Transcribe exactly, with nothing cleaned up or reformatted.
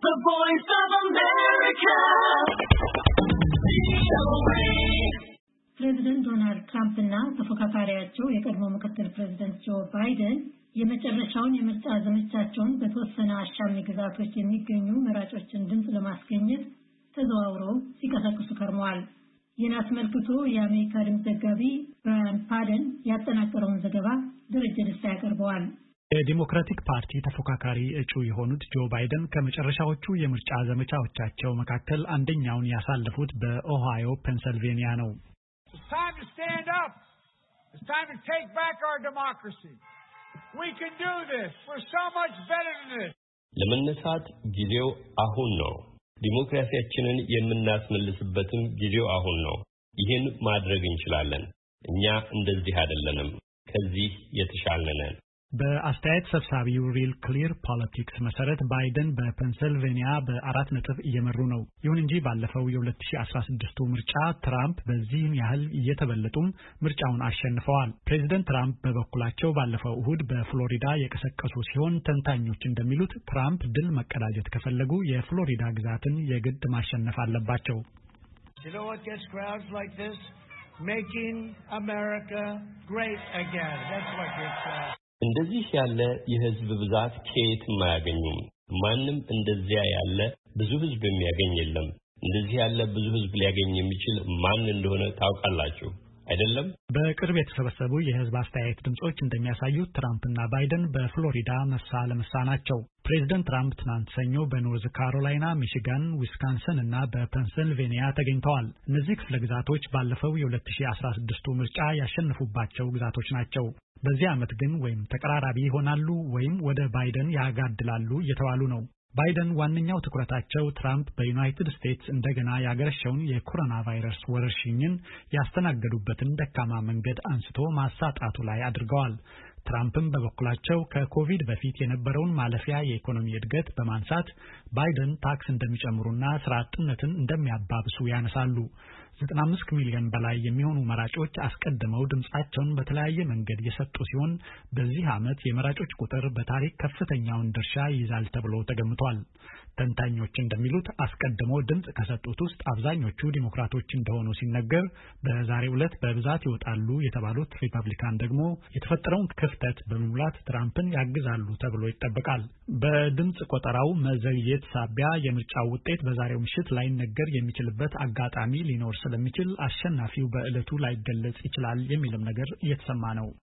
The Voice of America. ፕሬዝዳንት ዶናልድ ትራምፕ እና ተፎካካሪያቸው የቀድሞ ምክትል ፕሬዝዳንት ጆ ባይደን የመጨረሻውን የምርጫ ዘመቻቸውን በተወሰነ አሻሚ ግዛቶች የሚገኙ መራጮችን ድምጽ ለማስገኘት ተዘዋውረው ሲቀሰቅሱ ከርመዋል። ይህን አስመልክቶ የአሜሪካ ድምጽ ዘጋቢ ብራያን ፓደን ያጠናቀረውን ዘገባ ደረጀ ደስታ ያቀርበዋል። የዲሞክራቲክ ፓርቲ ተፎካካሪ እጩ የሆኑት ጆ ባይደን ከመጨረሻዎቹ የምርጫ ዘመቻዎቻቸው መካከል አንደኛውን ያሳለፉት በኦሃዮ ፔንሲልቬኒያ ነው። It's time to stand up. It's time to take back our democracy. We can do this. We're so much better than this. ለመነሳት ጊዜው አሁን ነው። ዲሞክራሲያችንን የምናስመልስበትም ጊዜው አሁን ነው። ይህን ማድረግ እንችላለን። እኛ እንደዚህ አይደለንም። ከዚህ የተሻለን ነን። በአስተያየት ሰብሳቢው ሪል ክሊር ፖለቲክስ መሰረት ባይደን በፔንሲልቬኒያ በአራት ነጥብ እየመሩ ነው። ይሁን እንጂ ባለፈው የ2016 ምርጫ ትራምፕ በዚህም ያህል እየተበለጡም ምርጫውን አሸንፈዋል። ፕሬዚደንት ትራምፕ በበኩላቸው ባለፈው እሁድ በፍሎሪዳ የቀሰቀሱ ሲሆን ተንታኞች እንደሚሉት ትራምፕ ድል መቀዳጀት ከፈለጉ የፍሎሪዳ ግዛትን የግድ ማሸነፍ አለባቸው። You know what gets crowds like this? Making America great again. That's what gets crowds. እንደዚህ ያለ የህዝብ ብዛት ከየትም አያገኙም። ማንም እንደዚያ ያለ ብዙ ህዝብ የሚያገኝ የለም። እንደዚህ ያለ ብዙ ህዝብ ሊያገኝ የሚችል ማን እንደሆነ ታውቃላችሁ አይደለም? በቅርብ የተሰበሰቡ የህዝብ አስተያየት ድምጾች እንደሚያሳዩት ትራምፕና ባይደን በፍሎሪዳ መሳ ለመሳ ናቸው። ፕሬዝዳንት ትራምፕ ትናንት ሰኞ በኖርዝ ካሮላይና፣ ሚሽጋን፣ ዊስካንሰን እና በፔንሲልቬኒያ ተገኝተዋል። እነዚህ ክፍለ ግዛቶች ባለፈው የ2016 ምርጫ ያሸነፉባቸው ግዛቶች ናቸው። በዚህ ዓመት ግን ወይም ተቀራራቢ ይሆናሉ ወይም ወደ ባይደን ያጋድላሉ እየተባሉ ነው። ባይደን ዋነኛው ትኩረታቸው ትራምፕ በዩናይትድ ስቴትስ እንደገና ያገረሸውን የኮሮና ቫይረስ ወረርሽኝን ያስተናገዱበትን ደካማ መንገድ አንስቶ ማሳጣቱ ላይ አድርገዋል። ትራምፕም በበኩላቸው ከኮቪድ በፊት የነበረውን ማለፊያ የኢኮኖሚ እድገት በማንሳት ባይደን ታክስ እንደሚጨምሩና ስራ አጥነትን እንደሚያባብሱ ያነሳሉ። ዘጠና አምስት ሚሊዮን በላይ የሚሆኑ መራጮች አስቀድመው ድምጻቸውን በተለያየ መንገድ የሰጡ ሲሆን በዚህ ዓመት የመራጮች ቁጥር በታሪክ ከፍተኛውን ድርሻ ይይዛል ተብሎ ተገምቷል። ተንታኞች እንደሚሉት አስቀድሞ ድምጽ ከሰጡት ውስጥ አብዛኞቹ ዲሞክራቶች እንደሆኑ ሲነገር በዛሬው ዕለት በብዛት ይወጣሉ የተባሉት ሪፐብሊካን ደግሞ የተፈጠረውን ክፍተት በመሙላት ትራምፕን ያግዛሉ ተብሎ ይጠበቃል። በድምጽ ቆጠራው መዘግየት ሳቢያ የምርጫው ውጤት በዛሬው ምሽት ላይ ነገር የሚችልበት አጋጣሚ ሊኖር ስለሚችል አሸናፊው በዕለቱ ላይ ገለጽ ይችላል የሚልም ነገር እየተሰማ ነው።